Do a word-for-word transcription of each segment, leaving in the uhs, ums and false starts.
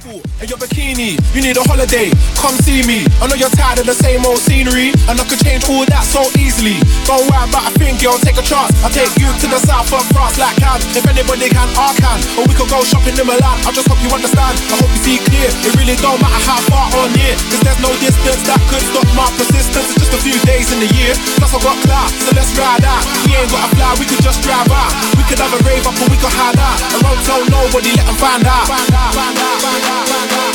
And your bikini, you need a holiday, come see me. I know you're tired of the same old scenery, and I could change all that so easily. Don't worry about a thing, girl, take a chance. I'll take you to the south of France like Cannes. If anybody can, I can. Or we could go shopping in Milan. I just hope you understand, I hope you see clear. It really don't matter how far or near, cause there's no distance that could stop my persistence. It's just a few days in the year, plus I got clout, so let's ride out. We ain't gotta fly, we could just drive out. We could have a rave up or we could hide out. I won't tell nobody, let them find out. Find out, find out, find out, find out.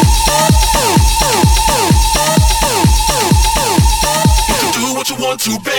To